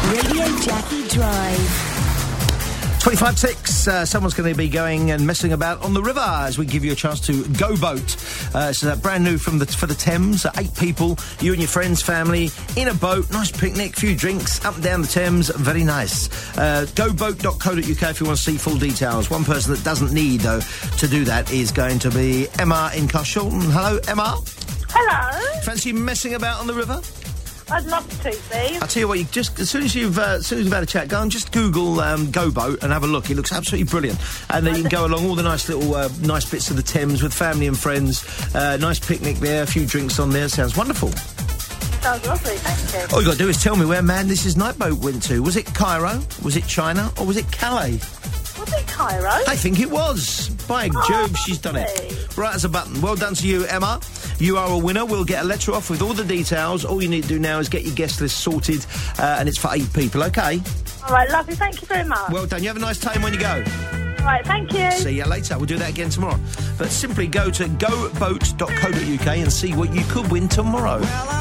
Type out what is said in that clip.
Radio Jackie Drive. 25-6, someone's going to be going and messing about on the river as we give you a chance to go boat. So brand new for the Thames, 8 people, you and your friends, family, in a boat, nice picnic, few drinks, up and down the Thames, very nice. Goboat.co.uk if you want to see full details. One person that doesn't need, though, to do that is going to be Emma in Carshalton. Hello, Emma. Hello. Fancy messing about on the river? I'd love to, please. I'll tell you what, as soon as you've had a chat, go and just Google Go Boat and have a look. It looks absolutely brilliant. And then you can go along all the nice little nice bits of the Thames with family and friends. Nice picnic there, a few drinks on there. Sounds wonderful. Sounds lovely, thank you. All you got to do is tell me where Madness's night boat went to. Was it Cairo? Was it China? Or was it Calais? Was it Cairo? I think it was. By Jove, she's done it. Right as a button. Well done to you, Emma. You are a winner. We'll get a letter off with all the details. All you need to do now is get your guest list sorted, and it's for 8 people, OK? All right, lovely. Thank you very much. Well done. You have a nice time when you go. All right, thank you. See you later. We'll do that again tomorrow. But simply go to goboat.co.uk and see what you could win tomorrow.